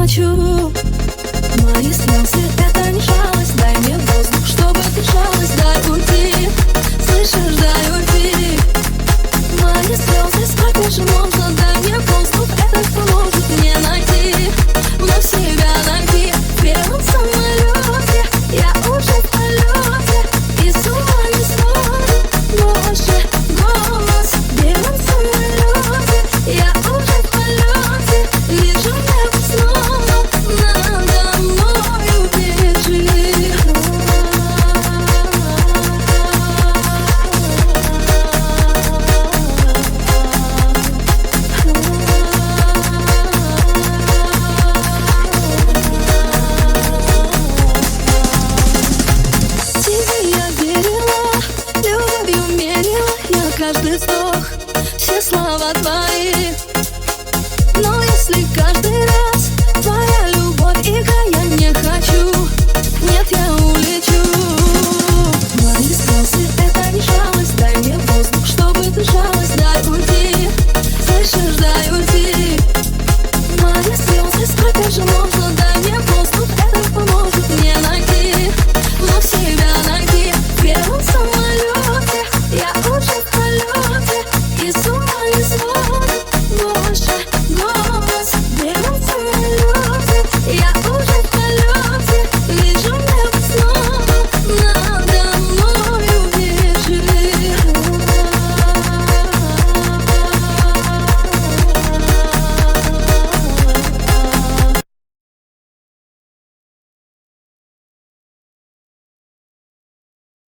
хочу. Мои слезы — это не жалость. Дай мне воздух, чтобы дышалось. Дай уйти, слышишь, дай уйти. Мои слезы, сколько же можно? Дай мне воздух, это поможет мне найти, вновь себя найти. В первом самолете я уже в полете, и с ума не сходит больше голос. В первом самолете я уже в полете, вижу небо снова надо мною бежит. Тебе я верила, любовью мерила я каждый вздох, все слова твои.